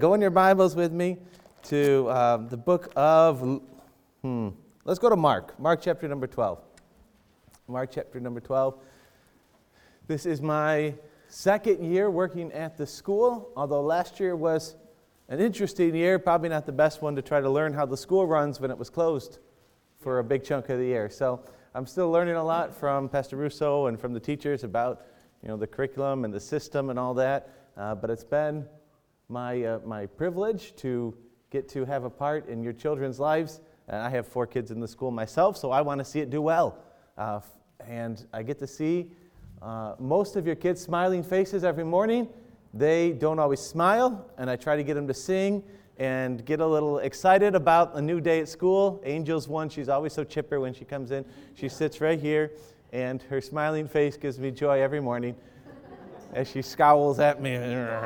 go in your Bibles with me to the book of, let's go to Mark. Mark chapter number 12. Mark chapter number 12. This is my second year working at the school, although last year was an interesting year, probably not the best one to try to learn how the school runs when it was closed for a big chunk of the year. So I'm still learning a lot from Pastor Russo and from the teachers about, the curriculum and the system and all that. But it's been my privilege to get to have a part in your children's lives. I have 4 kids in the school myself, so I want to see it do well. And I get to see most of your kids' smiling faces every morning. They don't always smile, and I try to get them to sing and get a little excited about a new day at school. Angel's one, she's always so chipper when she comes in. She sits right here, and her smiling face gives me joy every morning as she scowls at me.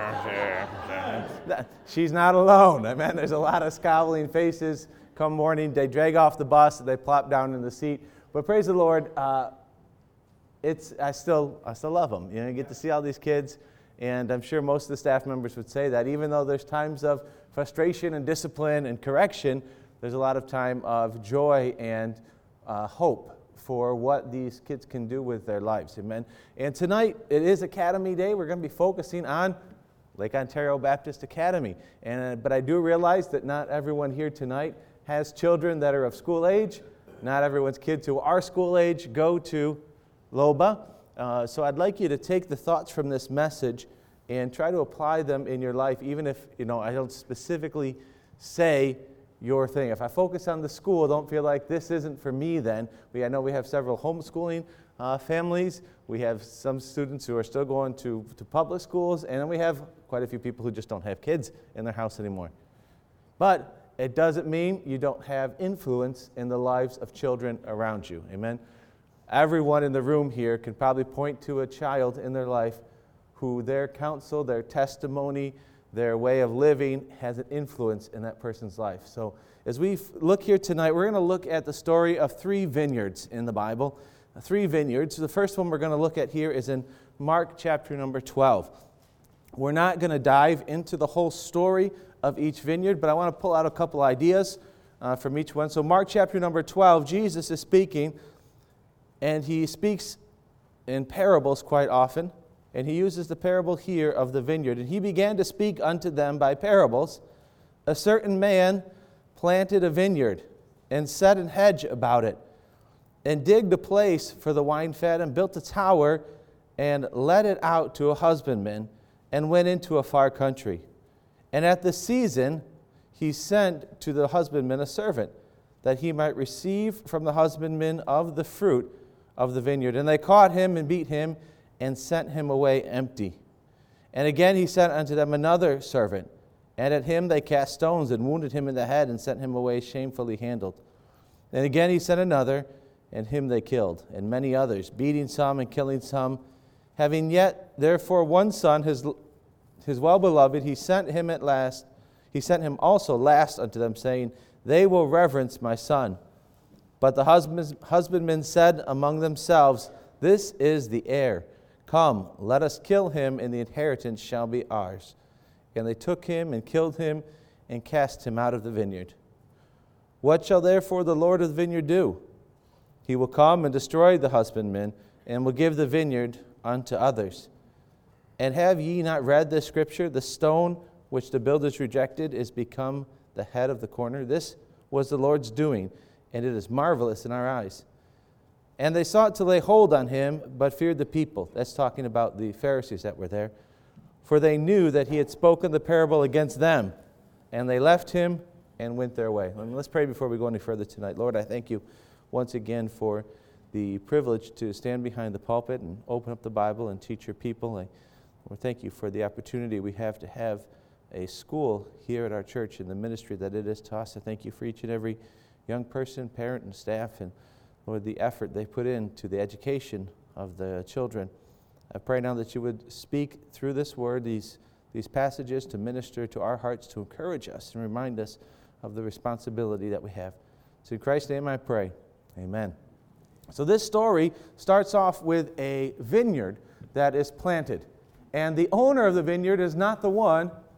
She's not alone. There's a lot of scowling faces come morning. They drag off the bus, they plop down in the seat. But praise the Lord, I still love them. You get to see all these kids, and I'm sure most of the staff members would say that even though there's times of frustration and discipline and correction, there's a lot of time of joy and hope for what these kids can do with their lives. Amen. And tonight, it is Academy Day. We're going to be focusing on Lake Ontario Baptist Academy. But I do realize that not everyone here tonight has children that are of school age. Not everyone's kids who are school age go to LOBA. So I'd like you to take the thoughts from this message and try to apply them in your life, even if, I don't specifically say your thing. If I focus on the school, don't feel like this isn't for me then. I know we have several homeschooling families. We have some students who are still going to public schools, and then we have quite a few people who just don't have kids in their house anymore. But it doesn't mean you don't have influence in the lives of children around you. Amen? Everyone in the room here can probably point to a child in their life who their counsel, their testimony, their way of living has an influence in that person's life. So as we look here tonight, we're going to look at the story of 3 vineyards in the Bible. 3 vineyards. The first one we're going to look at here is in Mark chapter number 12. We're not going to dive into the whole story of each vineyard, but I want to pull out a couple ideas from each one. So Mark chapter number 12, Jesus is speaking, and he speaks in parables quite often. And he uses the parable here of the vineyard. And he began to speak unto them by parables. A certain man planted a vineyard and set an hedge about it, and digged a place for the wine fat, and built a tower, and let it out to a husbandman, and went into a far country. And at the season he sent to the husbandman a servant, that he might receive from the husbandman of the fruit of the vineyard. And they caught him and beat him, and sent him away empty. And again he sent unto them another servant, and at him they cast stones, and wounded him in the head, and sent him away shamefully handled. And again he sent another, and him they killed, and many others, beating some and killing some. Having yet therefore one son, his well-beloved, he sent him also last unto them, saying, They will reverence my son. But the husbandmen said among themselves, This is the heir. Come, let us kill him, and the inheritance shall be ours. And they took him and killed him, and cast him out of the vineyard. What shall therefore the Lord of the vineyard do? He will come and destroy the husbandmen, and will give the vineyard unto others. And have ye not read this scripture? The stone which the builders rejected is become the head of the corner. This was the Lord's doing, and it is marvelous in our eyes. And they sought to lay hold on him, but feared the people. That's talking about the Pharisees that were there. For they knew that he had spoken the parable against them. And they left him and went their way. Let's pray before we go any further tonight. Lord, I thank you once again for the privilege to stand behind the pulpit and open up the Bible and teach your people. Lord, thank you for the opportunity we have to have a school here at our church and the ministry that it is to us. I thank you for each and every young person, parent, and staff, and Lord, the effort they put into the education of the children. I pray now that you would speak through this word, these passages, to minister to our hearts, to encourage us and remind us of the responsibility that we have. So in Christ's name I pray. Amen. So this story starts off with a vineyard that is planted. And the owner of the vineyard is not the one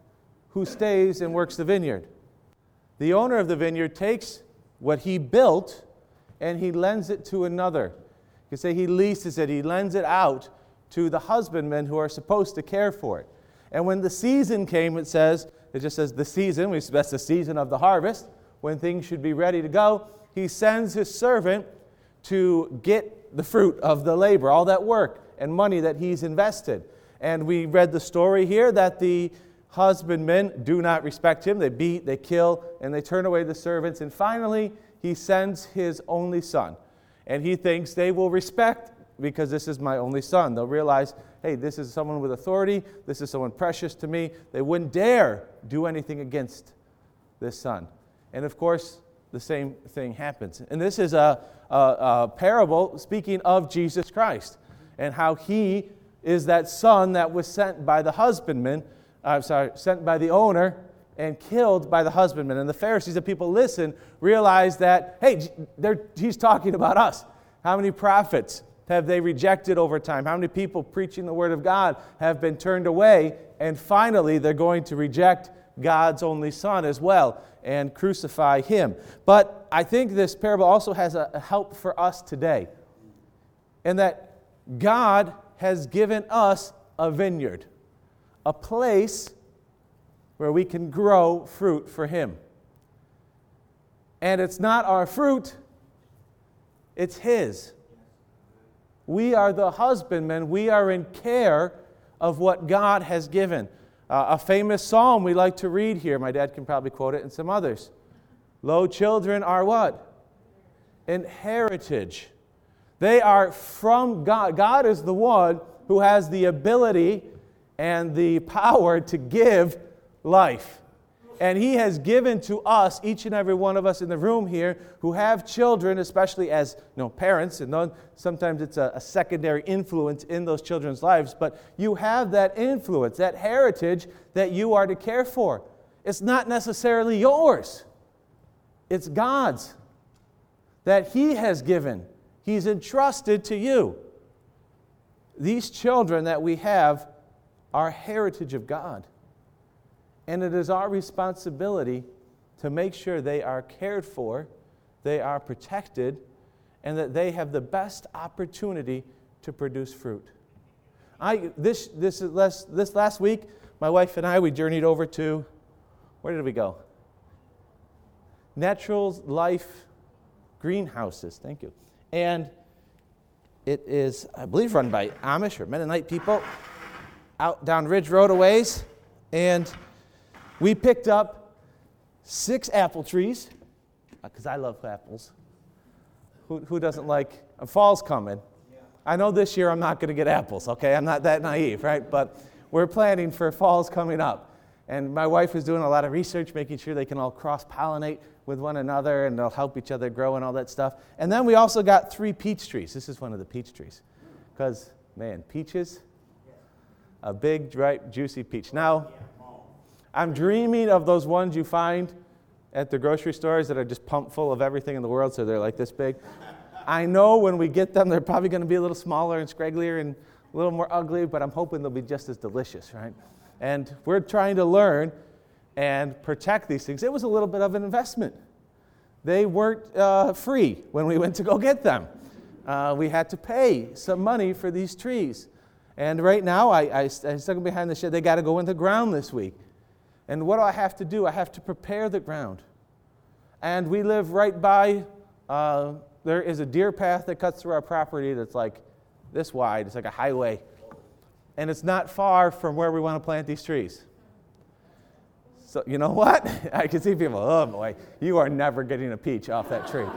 who stays and works the vineyard. The owner of the vineyard takes what he built and he lends it to another. You could say he leases it, he lends it out to the husbandmen who are supposed to care for it. And when the season came, it just says the season, that's the season of the harvest, when things should be ready to go, he sends his servant to get the fruit of the labor, all that work and money that he's invested. And we read the story here that the husbandmen do not respect him. They beat, they kill, and they turn away the servants. And finally, he sends his only son. And he thinks they will respect because this is my only son. They'll realize, hey, this is someone with authority. This is someone precious to me. They wouldn't dare do anything against this son. And of course, the same thing happens. And this is a parable speaking of Jesus Christ and how he is that son that was sent by the husbandman, sent by the owner and killed by the husbandman. And the Pharisees, the people listen, realize that, hey, he's talking about us. How many prophets have they rejected over time? How many people preaching the word of God have been turned away? And finally, they're going to reject God's only son as well and crucify him. But I think this parable also has a help for us today, in that God has given us a vineyard, a place where we can grow fruit for him. And it's not our fruit, it's his. We are the husbandmen. We are in care of what God has given. A famous psalm we like to read here. My dad can probably quote it and some others. Lo, children are what? An heritage. They are from God. God is the one who has the ability and the power to give life. And he has given to us, each and every one of us in the room here, who have children, especially as parents, and sometimes it's a secondary influence in those children's lives, but you have that influence, that heritage that you are to care for. It's not necessarily yours. It's God's, that he has given. He's entrusted to you. These children that we have are heritage of God. And it is our responsibility to make sure they are cared for, they are protected, and that they have the best opportunity to produce fruit. This last week, my wife and I, we journeyed over to, where did we go? Natural Life Greenhouses, thank you. And it is, I believe, run by Amish or Mennonite people out down Ridge Road a ways. And we picked up 6 apple trees, because I love apples. Who doesn't like, fall's coming. Yeah. I know this year I'm not going to get apples, okay? I'm not that naive, right? But we're planning for fall's coming up. And my wife is doing a lot of research, making sure they can all cross-pollinate with one another, and they'll help each other grow and all that stuff. And then we also got 3 peach trees. This is one of the peach trees. Because, man, peaches, a big, ripe, juicy peach. Now, I'm dreaming of those ones you find at the grocery stores that are just pumped full of everything in the world, so they're like this big. I know when we get them, they're probably going to be a little smaller and scragglier and a little more ugly, but I'm hoping they'll be just as delicious, right? And we're trying to learn and protect these things. It was a little bit of an investment. They weren't free when we went to go get them. We had to pay some money for these trees. And right now, I stuck them behind the shed. They got to go in the ground this week. And what do I have to do? I have to prepare the ground. And we live right by, there is a deer path that cuts through our property that's like this wide. It's like a highway. And it's not far from where we want to plant these trees. So you know what? I can see people, oh boy, you are never getting a peach off that tree.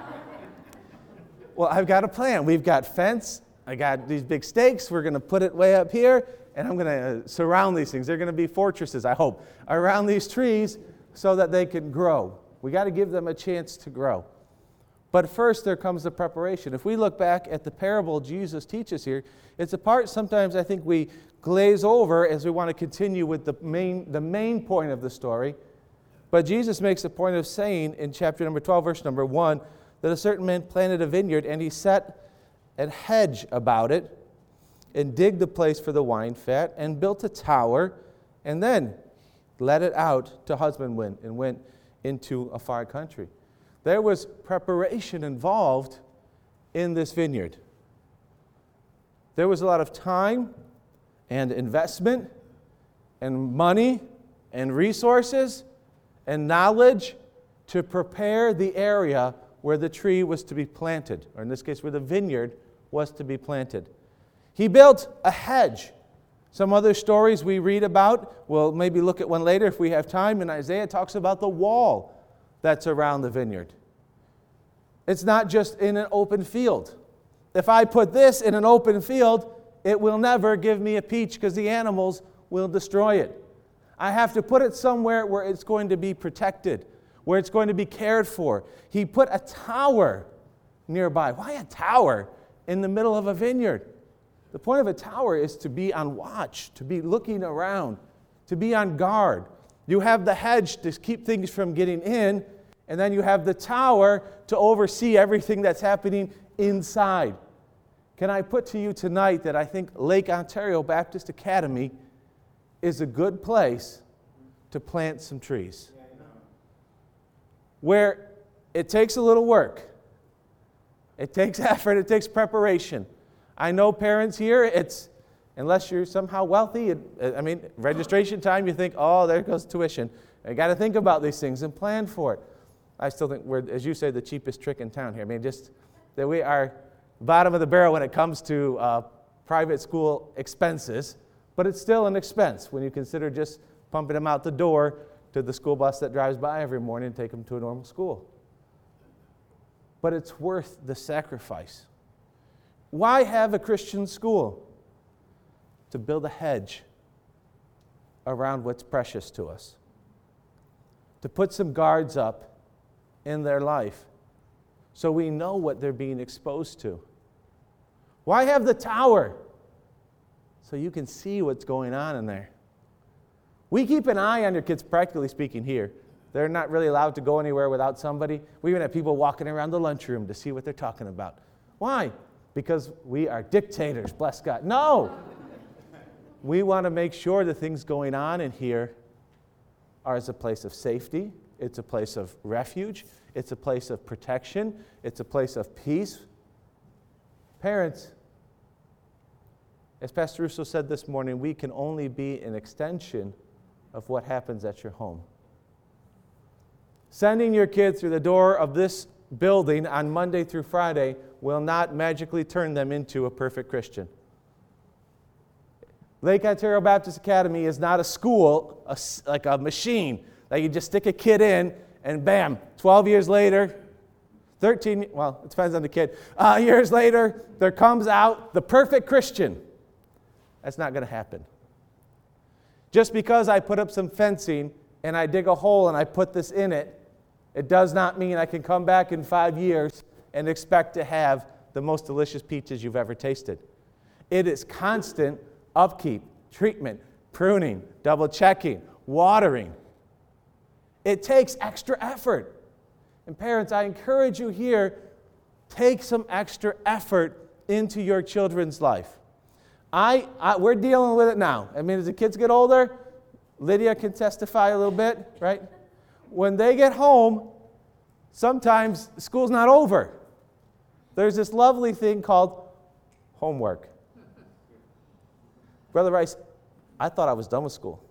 Well, I've got a plan. We've got fence. I got these big stakes. We're going to put it way up here. And I'm going to surround these things. They're going to be fortresses, I hope, around these trees so that they can grow. We got to give them a chance to grow. But first, there comes the preparation. If we look back at the parable Jesus teaches here, it's a part sometimes I think we glaze over as we want to continue with the main point of the story. But Jesus makes a point of saying in chapter number 12, verse number 1, that a certain man planted a vineyard, and he set a hedge about it, and digged the place for the wine fat, and built a tower, and then let it out to husbandman and went into a far country. There was preparation involved in this vineyard. There was a lot of time and investment and money and resources and knowledge to prepare the area where the tree was to be planted, or in this case, where the vineyard was to be planted. He built a hedge. Some other stories we read about, we'll maybe look at one later if we have time, and Isaiah talks about the wall that's around the vineyard. It's not just in an open field. If I put this in an open field, it will never give me a peach because the animals will destroy it. I have to put it somewhere where it's going to be protected, where it's going to be cared for. He put a tower nearby. Why a tower in the middle of a vineyard? The point of a tower is to be on watch, to be looking around, to be on guard. You have the hedge to keep things from getting in, and then you have the tower to oversee everything that's happening inside. Can I put to you tonight that I think Lake Ontario Baptist Academy is a good place to plant some trees, where it takes a little work. It takes effort, it takes preparation. I know parents here, unless you're somehow wealthy, registration time, you think, oh, there goes tuition. I got to think about these things and plan for it. I still think we're, as you say, the cheapest trick in town here. Just that we are bottom of the barrel when it comes to private school expenses, but it's still an expense when you consider just pumping them out the door to the school bus that drives by every morning and take them to a normal school. But it's worth the sacrifice. Why have a Christian school? To build a hedge around what's precious to us. To put some guards up in their life so we know what they're being exposed to. Why have the tower? So you can see what's going on in there. We keep an eye on your kids, practically speaking, here. They're not really allowed to go anywhere without somebody. We even have people walking around the lunchroom to see what they're talking about. Why? Because we are dictators, bless God. No! We want to make sure the things going on in here are as a place of safety. It's a place of refuge. It's a place of protection. It's a place of peace. Parents, as Pastor Russo said this morning, we can only be an extension of what happens at your home. Sending your kid through the door of this building on Monday through Friday will not magically turn them into a perfect Christian. Lake Ontario Baptist Academy is not a school, like a machine that you just stick a kid in and bam, 12 years later, 13, well, it depends on the kid, years later, there comes out the perfect Christian. That's not going to happen. Just because I put up some fencing and I dig a hole and I put this in it, it does not mean I can come back in 5 years and expect to have the most delicious peaches you've ever tasted. It is constant upkeep, treatment, pruning, double checking, watering. It takes extra effort. And parents, I encourage you here, take some extra effort into your children's life. We're dealing with it now. As the kids get older, Lydia can testify a little bit, right? When they get home, sometimes school's not over. There's this lovely thing called homework. Brother Rice, I thought I was done with school.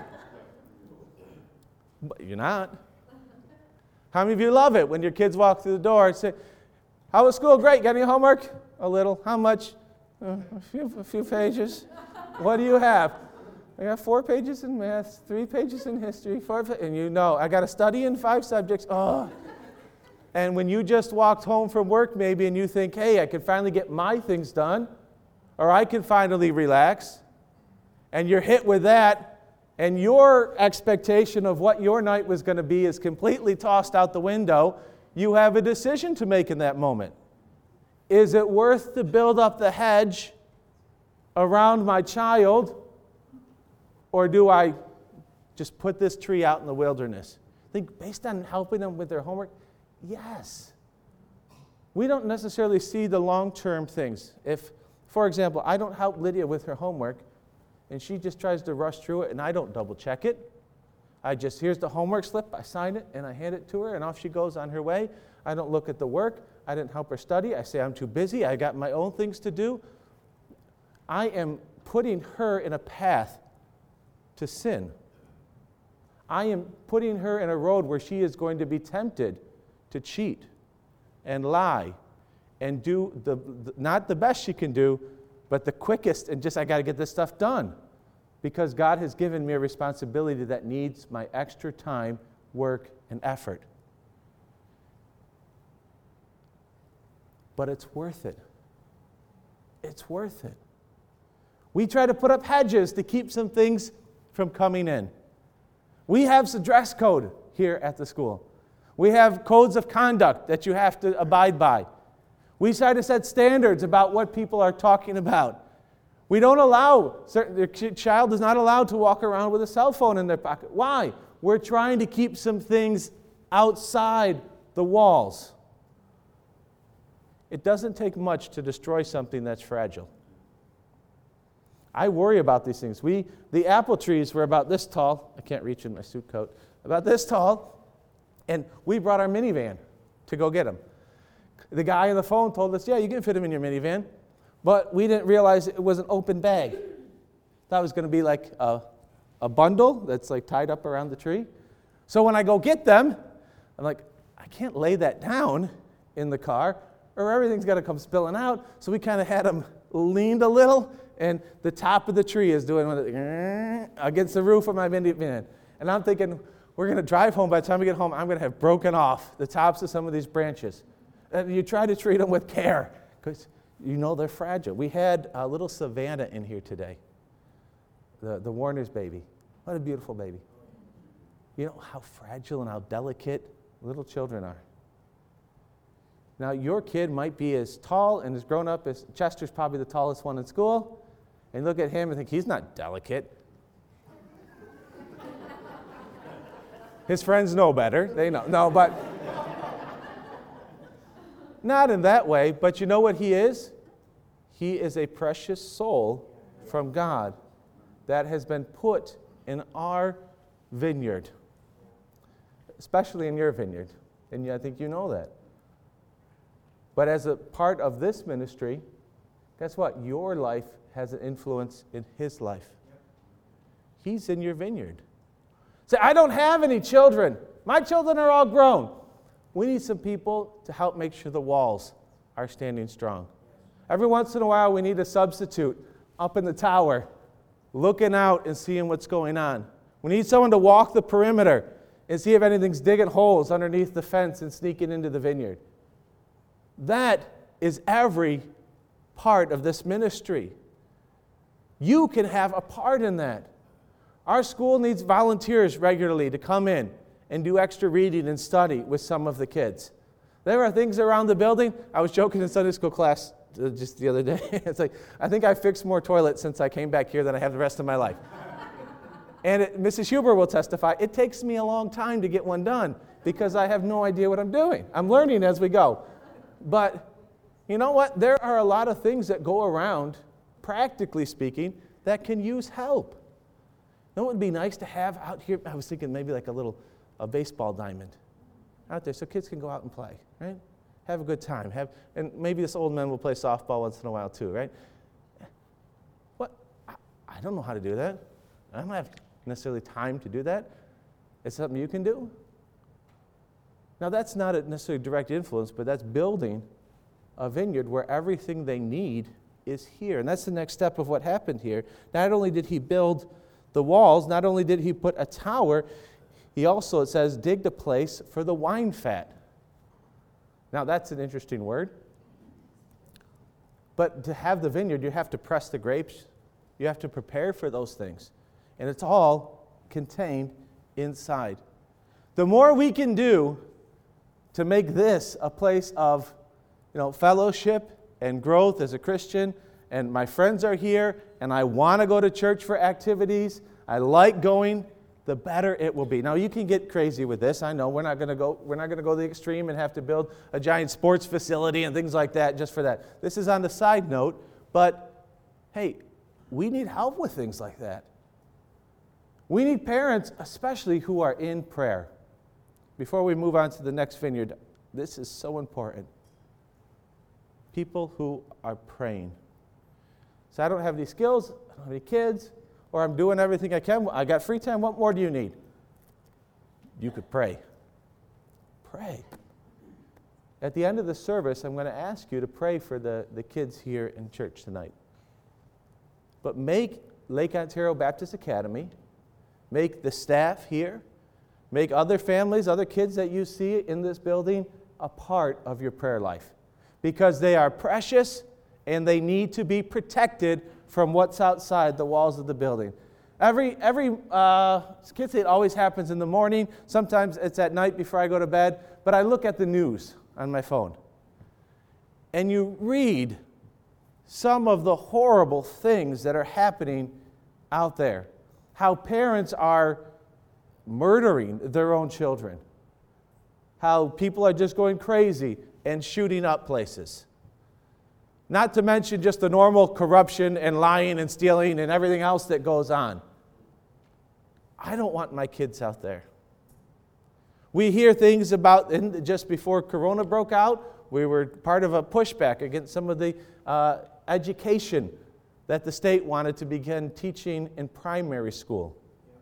But you're not. How many of you love it when your kids walk through the door and say, how was school? Great. Got any homework? A little. How much? A few pages. What do you have? I got 4 pages in math, 3 pages in history, 4, and you know, I got to study in 5 subjects. Oh. And when you just walked home from work maybe and you think, hey, I could finally get my things done, or I can finally relax, and you're hit with that, and your expectation of what your night was going to be is completely tossed out the window, you have a decision to make in that moment. Is it worth to build up the hedge around my child, or do I just put this tree out in the wilderness? I think based on helping them with their homework, yes. We don't necessarily see the long-term things. If, for example, I don't help Lydia with her homework, and she just tries to rush through it, and I don't double-check it, Here's the homework slip, I sign it, and I hand it to her, and off she goes on her way. I don't look at the work. I didn't help her study. I say, I'm too busy. I got my own things to do. I am putting her in a path to sin. I am putting her in a road where she is going to be tempted to cheat and lie and do not the best she can do, but the quickest, and I got to get this stuff done because God has given me a responsibility that needs my extra time, work, and effort. But it's worth it. It's worth it. We try to put up hedges to keep some things from coming in. We have some dress code here at the school. We have codes of conduct that you have to abide by. We try to set standards about what people are talking about. We don't allow, the child is not allowed to walk around with a cell phone in their pocket. Why? We're trying to keep some things outside the walls. It doesn't take much to destroy something that's fragile. I worry about these things. The apple trees were about this tall. I can't reach in my suit coat. About this tall. And we brought our minivan to go get them. The guy on the phone told us, yeah, you can fit them in your minivan. But we didn't realize it was an open bag. Thought it was going to be like a bundle that's like tied up around the tree. So when I go get them, I'm like, I can't lay that down in the car or everything's got to come spilling out. So we kind of had them leaned a little, and the top of the tree is doing against the roof of my minivan. And I'm thinking, we're going to drive home. By the time we get home, I'm going to have broken off the tops of some of these branches. And you try to treat them with care because you know they're fragile. We had a little Savannah in here today, the Warner's baby. What a beautiful baby. You know how fragile and how delicate little children are. Now, your kid might be as tall and as grown up as Chester's probably the tallest one in school. And look at him and think, he's not delicate. His friends know better. They know. No, but not in that way. But you know what he is? He is a precious soul from God that has been put in our vineyard, especially in your vineyard. And I think you know that. But as a part of this ministry, guess what? Your life has an influence in his life. He's in your vineyard. Say, I don't have any children. My children are all grown. We need some people to help make sure the walls are standing strong. Every once in a while, we need a substitute up in the tower, looking out and seeing what's going on. We need someone to walk the perimeter and see if anything's digging holes underneath the fence and sneaking into the vineyard. That is every part of this ministry. You can have a part in that. Our school needs volunteers regularly to come in and do extra reading and study with some of the kids. There are things around the building. I was joking in Sunday school class just the other day. It's like, I think I fixed more toilets since I came back here than I have the rest of my life. And Mrs. Huber will testify, it takes me a long time to get one done because I have no idea what I'm doing. I'm learning as we go. But you know what? There are a lot of things that go around, practically speaking, that can use help. You know what would be nice to have out here? I was thinking maybe like a baseball diamond out there so kids can go out and play, right? Have a good time. And maybe this old man will play softball once in a while too, right? What? I don't know how to do that. I don't have necessarily time to do that. It's something you can do. Now, that's not a necessarily direct influence, but that's building a vineyard where everything they need is here. And that's the next step of what happened here. Not only did he build the walls, not only did he put a tower, he also, it says, digged a place for the wine fat. Now, that's an interesting word. But to have the vineyard, you have to press the grapes. You have to prepare for those things. And it's all contained inside. The more we can do to make this a place of, fellowship and growth as a Christian, and my friends are here, and I want to go to church for activities, I like going, the better it will be. Now, you can get crazy with this. I know we're not going to go to the extreme and have to build a giant sports facility and things like that just for that. This is on the side note, but hey, we need help with things like that. We need parents, especially who are in prayer. Before we move on to the next vineyard, this is so important. People who are praying. So I don't have any skills, I don't have any kids, or I'm doing everything I can. I got free time. What more do you need? You could pray. Pray. At the end of the service, I'm going to ask you to pray for the kids here in church tonight. But make Lake Ontario Baptist Academy, make the staff here, make other families, other kids that you see in this building a part of your prayer life. Because they are precious and they need to be protected from what's outside the walls of the building. Every kids say it always happens in the morning. Sometimes it's at night before I go to bed. But I look at the news on my phone. And you read some of the horrible things that are happening out there. How parents are murdering their own children. How people are just going crazy and shooting up places. Not to mention just the normal corruption and lying and stealing and everything else that goes on. I don't want my kids out there. We hear things about, just before Corona broke out, we were part of a pushback against some of the education that the state wanted to begin teaching in primary school.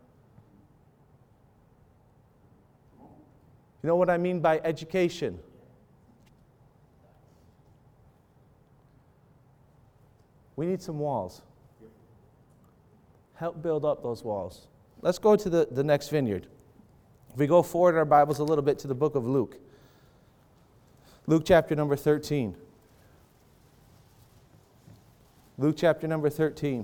You know what I mean by education? We need some walls. Help build up those walls. Let's go to the next vineyard. If we go forward in our Bibles a little bit to the book of Luke. Luke chapter number 13. Luke chapter number 13.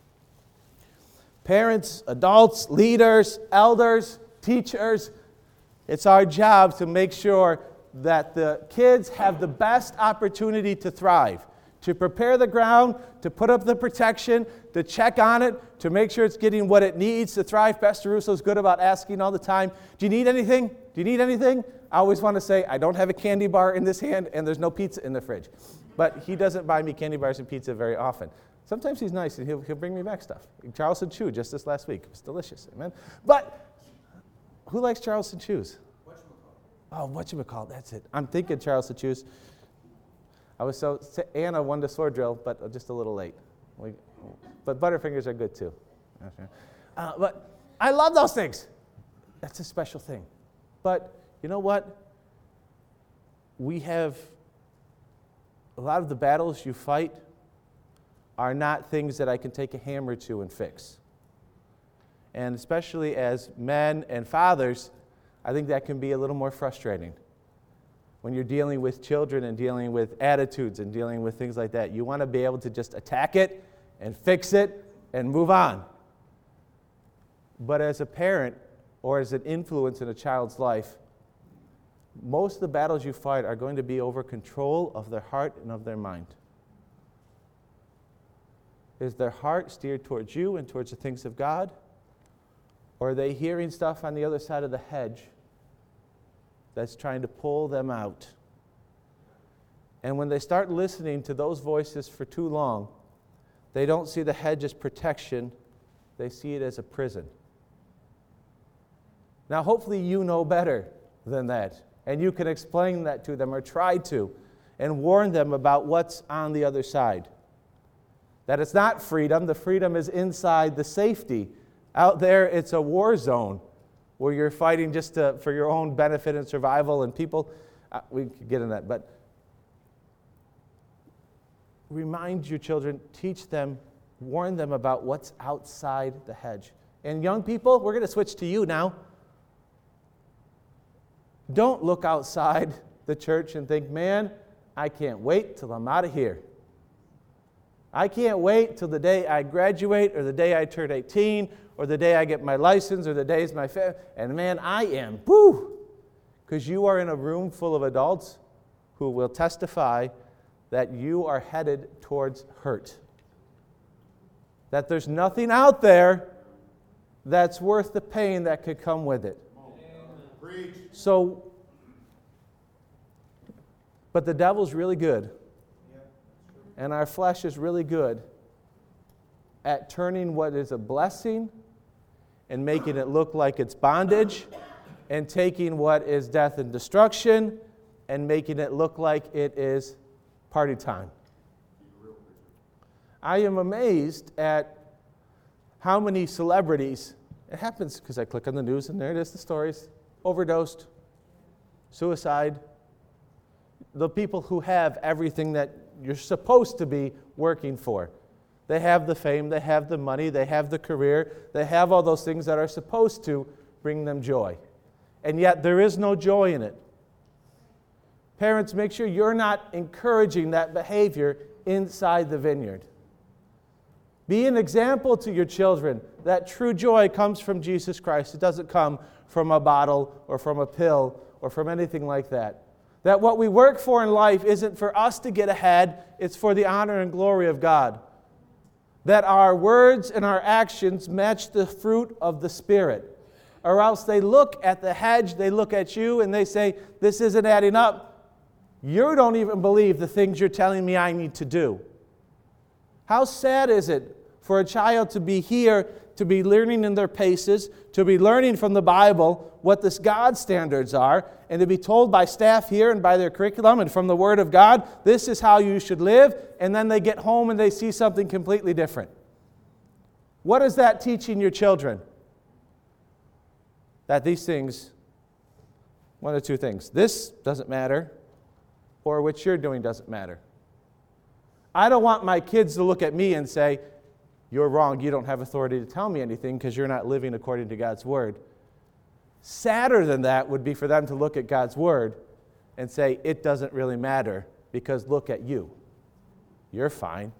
Parents, adults, leaders, elders, teachers, it's our job to make sure that the kids have the best opportunity to thrive, to prepare the ground, to put up the protection, to check on it, to make sure it's getting what it needs to thrive. Pastor Russo's good about asking all the time, do you need anything? Do you need anything? I always want to say, I don't have a candy bar in this hand and there's no pizza in the fridge. But he doesn't buy me candy bars and pizza very often. Sometimes he's nice and he'll bring me back stuff. Charleston Chew just this last week. It was delicious, amen. But who likes Charleston Chews? Oh, whatchamacallit, that's it. I'm thinking Charleston Chews. Anna won the sword drill, but just a little late. But Butterfingers are good too. But I love those things. That's a special thing. But you know what? We have, a lot of the battles you fight are not things that I can take a hammer to and fix. And especially as men and fathers, I think that can be a little more frustrating. When you're dealing with children and dealing with attitudes and dealing with things like that, you want to be able to just attack it and fix it and move on. But as a parent or as an influence in a child's life, most of the battles you fight are going to be over control of their heart and of their mind. Is their heart steered towards you and towards the things of God? Or are they hearing stuff on the other side of the hedge that's trying to pull them out? And when they start listening to those voices for too long, they don't see the hedge as protection, they see it as a prison. Now, hopefully you know better than that, and you can explain that to them or try to, and warn them about what's on the other side. That it's not freedom, the freedom is inside the safety. Out there, it's a war zone where you're fighting just for your own benefit and survival, and people, we could get in that, but remind your children, teach them, warn them about what's outside the hedge. And young people, we're going to switch to you now. Don't look outside the church and think, man, I can't wait till I'm out of here. I can't wait till the day I graduate or the day I turn 18 or the day I get my license or the day is my family. And man, I am, whoo, because you are in a room full of adults who will testify that you are headed towards hurt. That there's nothing out there that's worth the pain that could come with it. So, but the devil's really good. And our flesh is really good at turning what is a blessing and making it look like it's bondage, and taking what is death and destruction and making it look like it is party time. I am amazed at how many celebrities, it happens because I click on the news and there it is, the stories, overdosed, suicide, the people who have everything that you're supposed to be working for. They have the fame, they have the money, they have the career, they have all those things that are supposed to bring them joy. And yet there is no joy in it. Parents, make sure you're not encouraging that behavior inside the vineyard. Be an example to your children that true joy comes from Jesus Christ. It doesn't come from a bottle or from a pill or from anything like that. That what we work for in life isn't for us to get ahead, it's for the honor and glory of God. That our words and our actions match the fruit of the Spirit. Or else they look at the hedge, they look at you, and they say, this isn't adding up. You don't even believe the things you're telling me I need to do. How sad is it for a child to be here, to be learning in their paces, to be learning from the Bible what this God standards are, and to be told by staff here and by their curriculum and from the Word of God, this is how you should live, and then they get home and they see something completely different. What is that teaching your children? That these things, one of two things, this doesn't matter, or what you're doing doesn't matter. I don't want my kids to look at me and say, you're wrong, you don't have authority to tell me anything because you're not living according to God's Word. Sadder than that would be for them to look at God's Word and say, it doesn't really matter because look at you. You're fine.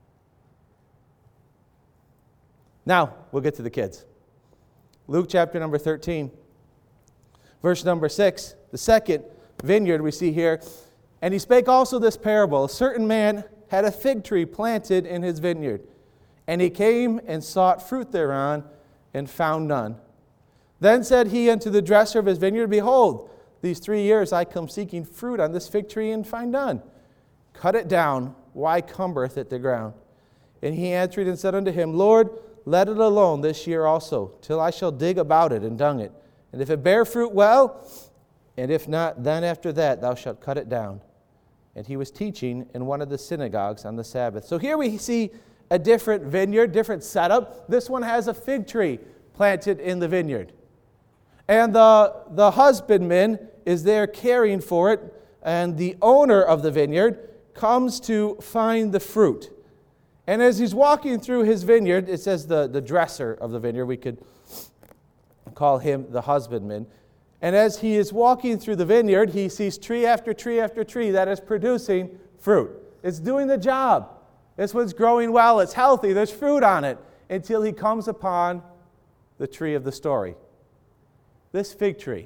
Now, we'll get to the kids. Luke chapter number 13, verse number 6, the second vineyard we see here. And he spake also this parable. A certain man had a fig tree planted in his vineyard. And he came and sought fruit thereon, and found none. Then said he unto the dresser of his vineyard, behold, these 3 years I come seeking fruit on this fig tree, and find none. Cut it down, why cumbereth it the ground? And he answered and said unto him, Lord, let it alone this year also, till I shall dig about it and dung it. And if it bear fruit, well, and if not, then after that thou shalt cut it down. And he was teaching in one of the synagogues on the Sabbath. So here we see a different vineyard, different setup. This one has a fig tree planted in the vineyard. And the husbandman is there caring for it, and the owner of the vineyard comes to find the fruit. And as he's walking through his vineyard, it says the dresser of the vineyard, we could call him the husbandman. And as he is walking through the vineyard, he sees tree after tree after tree that is producing fruit. It's doing the job. This one's growing well, it's healthy, there's fruit on it, until he comes upon the tree of the story. This fig tree.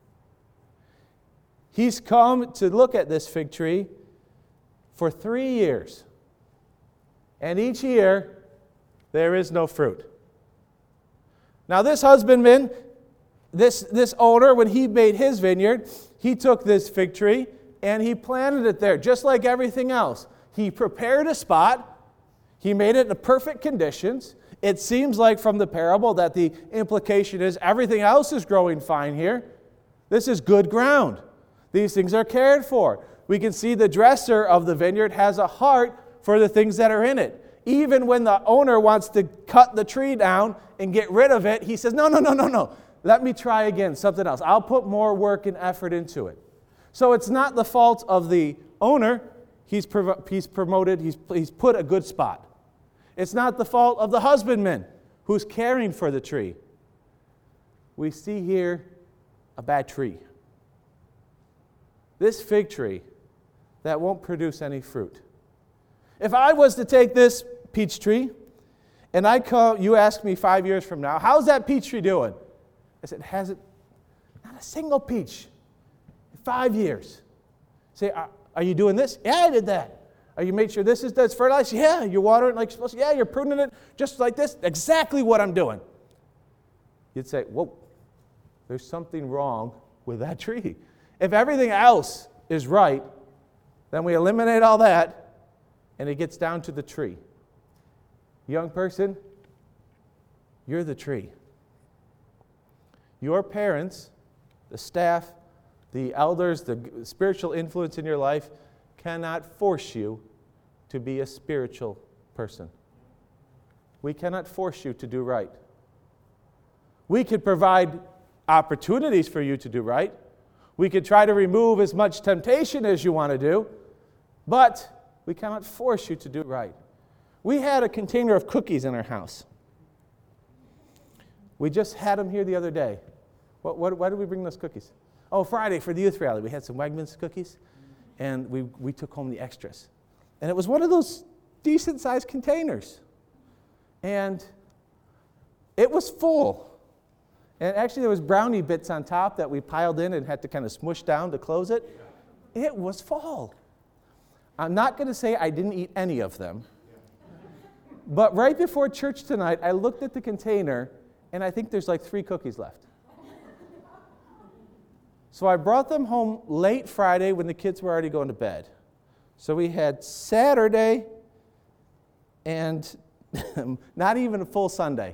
He's come to look at this fig tree for 3 years. And each year, there is no fruit. Now this husbandman, this owner, when he made his vineyard, he took this fig tree and he planted it there, just like everything else. He prepared a spot. He made it in perfect conditions. It seems like from the parable that the implication is everything else is growing fine here. This is good ground. These things are cared for. We can see the dresser of the vineyard has a heart for the things that are in it. Even when the owner wants to cut the tree down and get rid of it, he says, no. Let me try again, something else. I'll put more work and effort into it. So it's not the fault of the owner. He's promoted, he's put a good spot. It's not the fault of the husbandman who's caring for the tree. We see here a bad tree. This fig tree that won't produce any fruit. If I was to take this peach tree and you ask me 5 years from now, how's that peach tree doing? I said, hasn't, not a single peach in 5 years. Say, are you doing this? Yeah, I did that. Are you make sure this is that's fertilized? Yeah, you're watering it like you're supposed to. Yeah, you're pruning it just like this. Exactly what I'm doing. You'd say, whoa, there's something wrong with that tree. If everything else is right, then we eliminate all that, and it gets down to the tree. Young person, you're the tree. Your parents, the staff, the elders, the spiritual influence in your life cannot force you to be a spiritual person. We cannot force you to do right. We could provide opportunities for you to do right. We could try to remove as much temptation as you want to do, but we cannot force you to do right. We had a container of cookies in our house. We just had them here the other day. Why did we bring those cookies? Oh, Friday for the youth rally. We had some Wegmans cookies, and we took home the extras. And it was one of those decent-sized containers. And it was full. And actually, there was brownie bits on top that we piled in and had to kind of smush down to close it. It was full. I'm not going to say I didn't eat any of them. But right before church tonight, I looked at the container, and I think there's like 3 cookies left. So I brought them home late Friday when the kids were already going to bed. So we had Saturday and not even a full Sunday.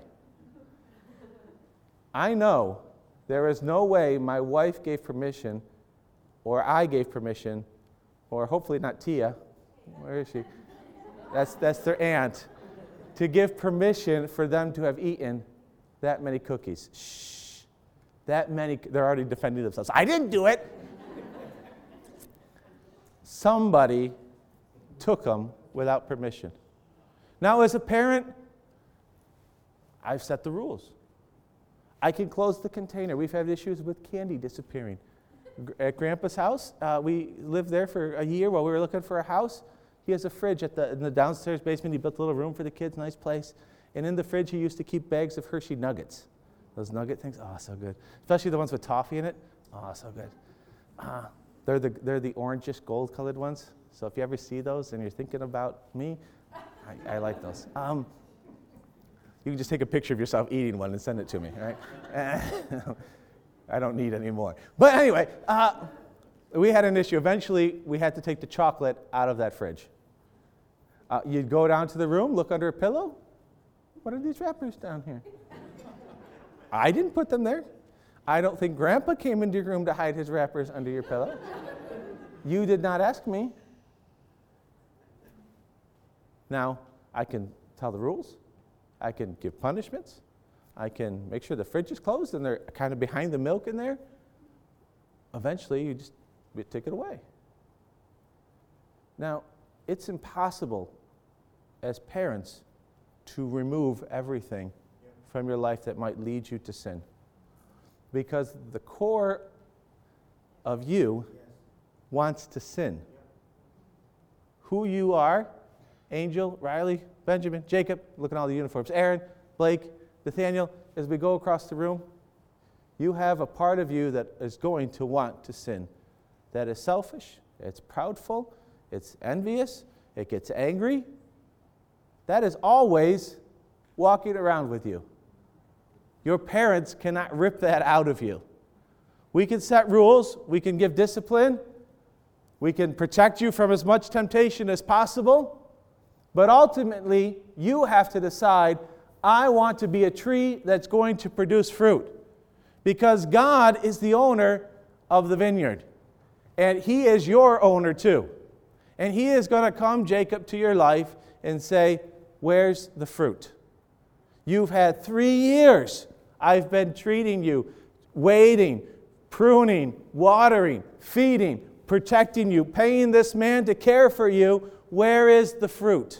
I know there is no way my wife gave permission, or I gave permission, or hopefully not Tia. Where is she? That's their aunt. To give permission for them to have eaten that many cookies. Shh. That many, they're already defending themselves. I didn't do it. Somebody took them without permission. Now, as a parent, I've set the rules. I can close the container. We've had issues with candy disappearing. At Grandpa's house, we lived there for a year while we were looking for a house. He has a fridge in the downstairs basement. He built a little room for the kids, nice place. And in the fridge, he used to keep bags of Hershey Nuggets. Those nugget things, oh, so good. Especially the ones with toffee in it, oh, so good. They're the orangish gold-colored ones. So if you ever see those and you're thinking about me, I like those. You can just take a picture of yourself eating one and send it to me, right? I don't need any more. But anyway, we had an issue. Eventually, we had to take the chocolate out of that fridge. You'd go down to the room, look under a pillow. What are these wrappers down here? I didn't put them there. I don't think Grandpa came into your room to hide his wrappers under your pillow. You did not ask me. Now, I can tell the rules. I can give punishments. I can make sure the fridge is closed and they're kind of behind the milk in there. Eventually, you just take it away. Now, it's impossible as parents to remove everything from your life that might lead you to sin. Because the core of you wants to sin. Who you are, Angel, Riley, Benjamin, Jacob, look at all the uniforms, Aaron, Blake, Nathaniel, as we go across the room, you have a part of you that is going to want to sin. That is selfish, it's proudful, it's envious, it gets angry. That is always walking around with you. Your parents cannot rip that out of you. We can set rules, we can give discipline, we can protect you from as much temptation as possible, but ultimately, you have to decide, I want to be a tree that's going to produce fruit. Because God is the owner of the vineyard. And He is your owner too. And He is going to come, Jacob, to your life and say, where's the fruit? You've had 3 years. I've been treating you, waiting, pruning, watering, feeding, protecting you, paying this man to care for you. Where is the fruit?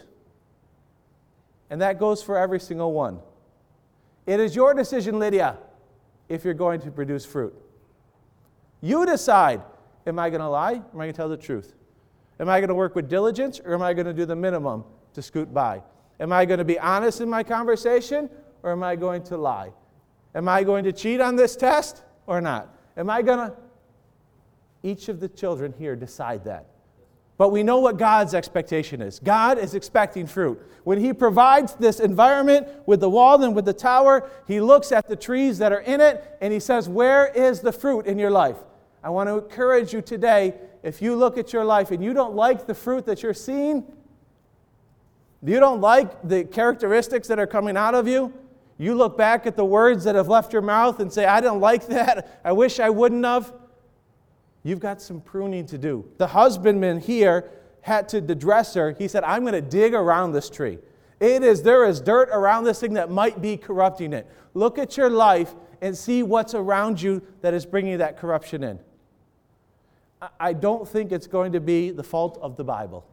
And that goes for every single one. It is your decision, Lydia, if you're going to produce fruit. You decide, am I going to lie or am I going to tell the truth? Am I going to work with diligence or am I going to do the minimum to scoot by? Am I going to be honest in my conversation or am I going to lie? Am I going to cheat on this test or not? Am I going to? Each of the children here decide that. But we know what God's expectation is. God is expecting fruit. When He provides this environment with the wall and with the tower, He looks at the trees that are in it and He says, where is the fruit in your life? I want to encourage you today, if you look at your life and you don't like the fruit that you're seeing, you don't like the characteristics that are coming out of you, You look back at the words that have left your mouth and say, I didn't like that. I wish I wouldn't have. You've got some pruning to do. The husbandman here had to, the dresser, he said, I'm going to dig around this tree. There is dirt around this thing that might be corrupting it. Look at your life and see what's around you that is bringing that corruption in. I don't think it's going to be the fault of the Bible.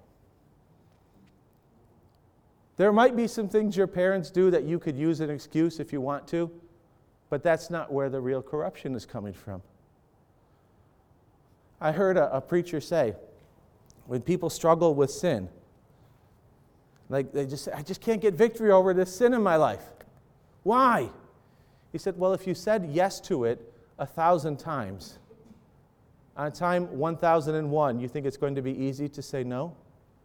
There might be some things your parents do that you could use an excuse if you want to, but that's not where the real corruption is coming from. I heard a preacher say, when people struggle with sin, like I just can't get victory over this sin in my life. Why? He said, well, if you said yes to it 1,000 times, on time 1,001, you think it's going to be easy to say no?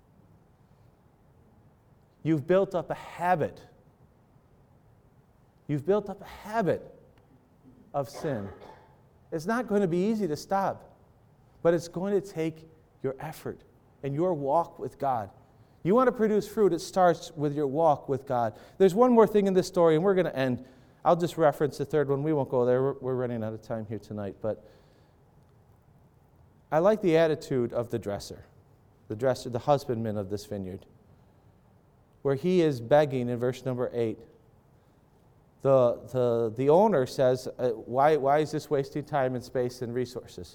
You've built up a habit. You've built up a habit of sin. It's not going to be easy to stop, but it's going to take your effort and your walk with God. You want to produce fruit, it starts with your walk with God. There's one more thing in this story, and we're going to end. I'll just reference the third one. We won't go there. We're running out of time here tonight. But I like the attitude of the dresser, the husbandman of this vineyard, where he is begging in verse number 8. The owner says, why is this wasting time and space and resources?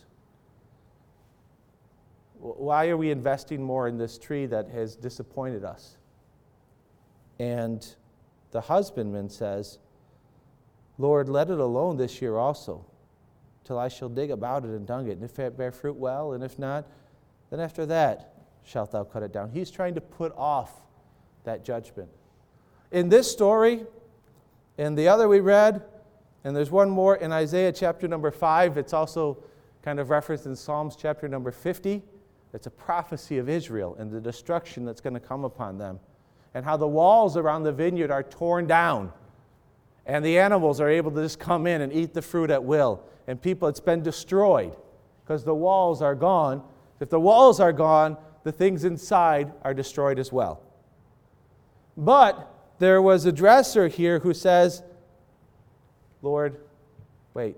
Why are we investing more in this tree that has disappointed us? And the husbandman says, Lord, let it alone this year also, till I shall dig about it and dung it. And if it bear fruit, well, and if not, then after that shalt thou cut it down. He's trying to put off that judgment. In this story, and the other we read, and there's one more in Isaiah chapter number 5. It's also kind of referenced in Psalms chapter number 50. It's a prophecy of Israel and the destruction that's going to come upon them, and how the walls around the vineyard are torn down, and the animals are able to just come in and eat the fruit at will, and people, it's been destroyed because the walls are gone. If the walls are gone, the things inside are destroyed as well. But there was a dresser here who says, Lord, wait.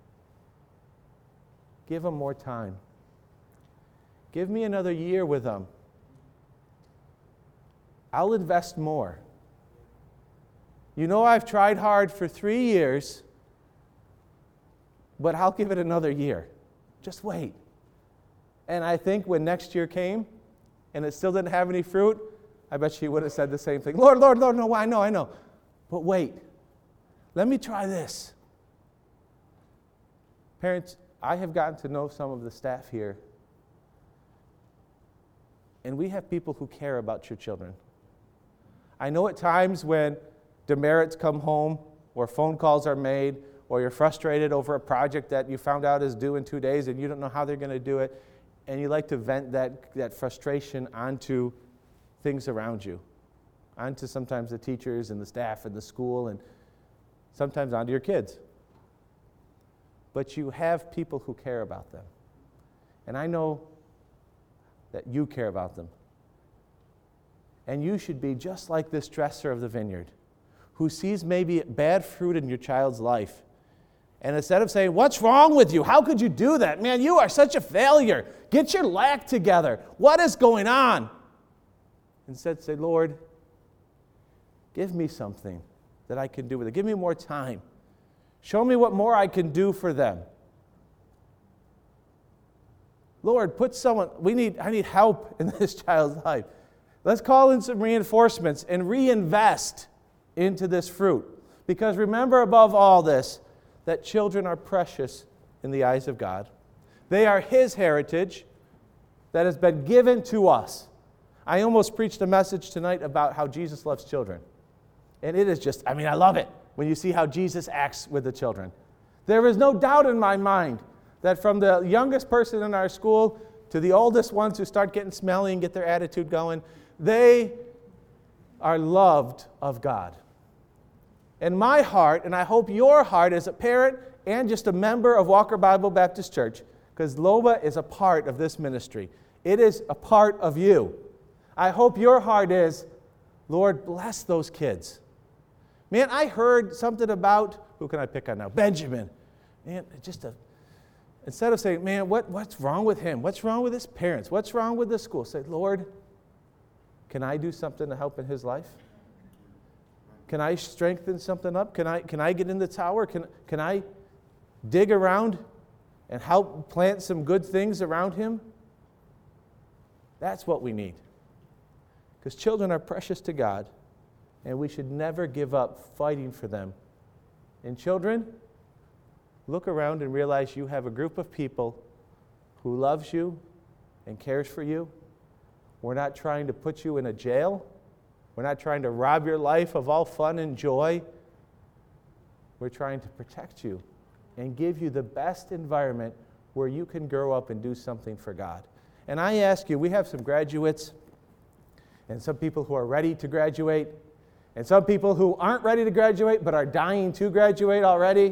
Give them more time. Give me another year with them. I'll invest more. You know, I've tried hard for 3 years, but I'll give it another year. Just wait. And I think when next year came and it still didn't have any fruit, I bet she would have said the same thing. Lord, no, I know. But wait. Let me try this. Parents, I have gotten to know some of the staff here, and we have people who care about your children. I know at times when demerits come home, or phone calls are made, or you're frustrated over a project that you found out is due in 2 days and you don't know how they're going to do it, and you like to vent that frustration onto things around you, onto sometimes the teachers and the staff and the school, and sometimes onto your kids. But you have people who care about them. And I know that you care about them. And you should be just like this dresser of the vineyard, who sees maybe bad fruit in your child's life. And instead of saying, what's wrong with you? How could you do that? Man, you are such a failure. Get your act together. What is going on? Instead, say, Lord, give me something that I can do with it. Give me more time. Show me what more I can do for them. Lord, put someone, I need help in this child's life. Let's call in some reinforcements and reinvest into this fruit. Because remember above all this, that children are precious in the eyes of God. They are His heritage that has been given to us. I almost preached a message tonight about how Jesus loves children. And it is just, I love it when you see how Jesus acts with the children. There is no doubt in my mind that from the youngest person in our school to the oldest ones who start getting smelly and get their attitude going, they are loved of God. And my heart, and I hope your heart as a parent and just a member of Walker Bible Baptist Church, because Loba is a part of this ministry. It is a part of you. I hope your heart is, Lord, bless those kids. Man, I heard something about, who can I pick on now? Benjamin. Man, instead of saying, man, what's wrong with him? What's wrong with his parents? What's wrong with the school? Say, Lord, can I do something to help in his life? Can I strengthen something up? Can I get in the tower? Can I dig around and help plant some good things around him? That's what we need. Because children are precious to God, and we should never give up fighting for them. And children, look around and realize you have a group of people who loves you and cares for you. We're not trying to put you in a jail. We're not trying to rob your life of all fun and joy. We're trying to protect you and give you the best environment where you can grow up and do something for God. And I ask you, we have some graduates and some people who are ready to graduate and some people who aren't ready to graduate but are dying to graduate already.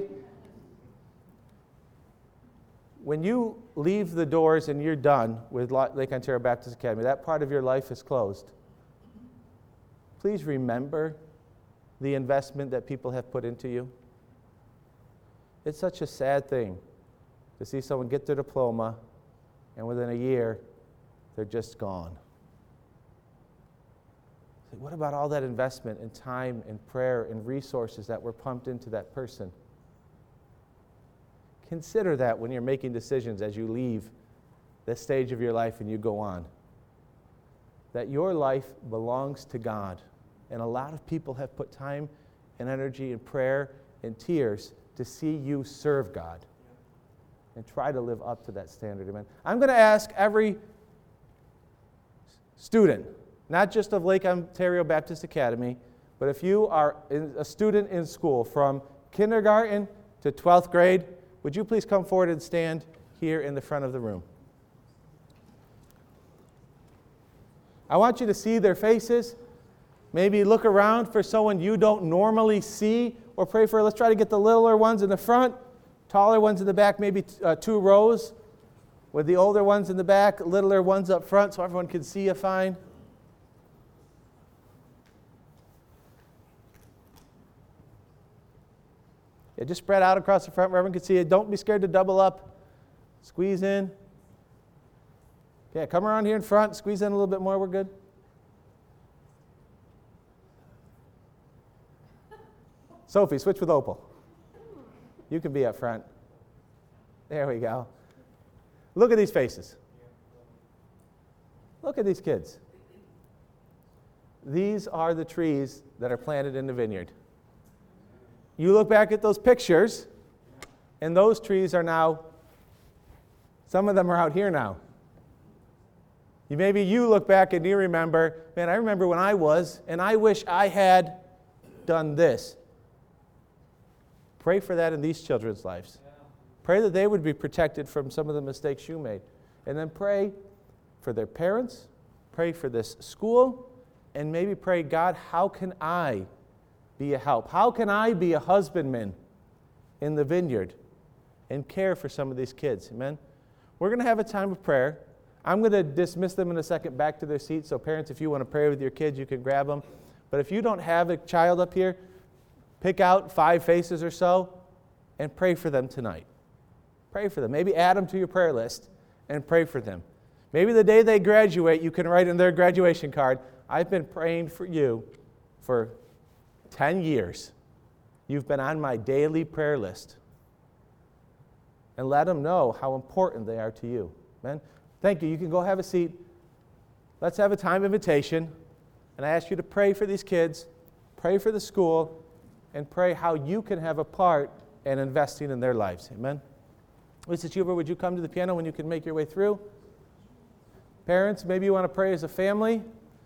When you leave the doors and you're done with Lake Ontario Baptist Academy, that part of your life is closed. Please remember the investment that people have put into you. It's such a sad thing to see someone get their diploma and within a year, they're just gone. What about all that investment in time and prayer and resources that were pumped into that person? Consider that when you're making decisions as you leave this stage of your life and you go on. That your life belongs to God. And a lot of people have put time and energy and prayer and tears to see you serve God. And try to live up to that standard. Amen. I'm going to ask every student, not just of Lake Ontario Baptist Academy, but if you are a student in school from kindergarten to 12th grade, would you please come forward and stand here in the front of the room? I want you to see their faces. Maybe look around for someone you don't normally see or pray for. Let's try to get the littler ones in the front, taller ones in the back, maybe 2 rows, with the older ones in the back, littler ones up front so everyone can see you fine. Yeah, just spread out across the front where everyone can see you. Don't be scared to double up. Squeeze in. Yeah, come around here in front. Squeeze in a little bit more. We're good. Sophie, switch with Opal. You can be up front. There we go. Look at these faces. Look at these kids. These are the trees that are planted in the vineyard. You look back at those pictures, and those trees are now, some of them are out here now. Maybe you look back and you remember, man, I remember when I was, and I wish I had done this. Pray for that in these children's lives. Pray that they would be protected from some of the mistakes you made. And then pray for their parents, pray for this school, and maybe pray, God, how can I be a help? How can I be a husbandman in the vineyard and care for some of these kids? Amen? We're going to have a time of prayer. I'm going to dismiss them in a second back to their seats. So parents, if you want to pray with your kids, you can grab them. But if you don't have a child up here, pick out 5 faces or so and pray for them tonight. Pray for them. Maybe add them to your prayer list and pray for them. Maybe the day they graduate, you can write in their graduation card, I've been praying for you for 10 years. You've been on my daily prayer list. And let them know how important they are to you. Amen? Thank you. You can go have a seat. Let's have a time of invitation. And I ask you to pray for these kids, pray for the school, and pray how you can have a part in investing in their lives. Amen? Lisa Huber, would you come to the piano when you can make your way through? Parents, maybe you want to pray as a family.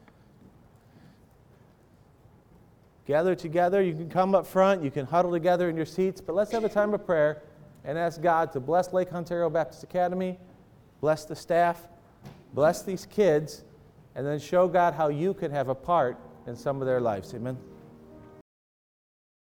Gather together. You can come up front. You can huddle together in your seats. But let's have a time of prayer and ask God to bless Lake Ontario Baptist Academy, bless the staff, bless these kids, and then show God how you can have a part in some of their lives. Amen.